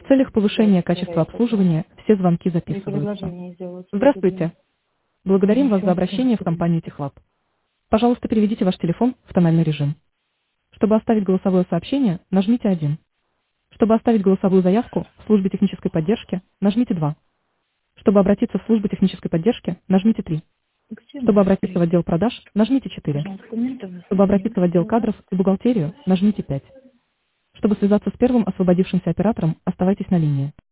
В целях повышения качества проверяется. обслуживания все звонки Или записываются. предложение сделать выгодное. Здравствуйте. Благодарим вас за Еще обращение в компанию Техлаб. Пожалуйста, переведите ваш телефон в тональный режим. Чтобы оставить голосовое сообщение, нажмите 1. Чтобы оставить голосовую заявку в службе технической поддержки, нажмите 2. Чтобы обратиться в службу технической поддержки, нажмите 3. где Чтобы моя обратиться в стрелка? отдел продаж, нажмите 4. Пожалуйста, документы Чтобы обратиться в отдел кадров и бухгалтерию, нажмите 5. Чтобы связаться с первым освободившимся оператором, оставайтесь на линии.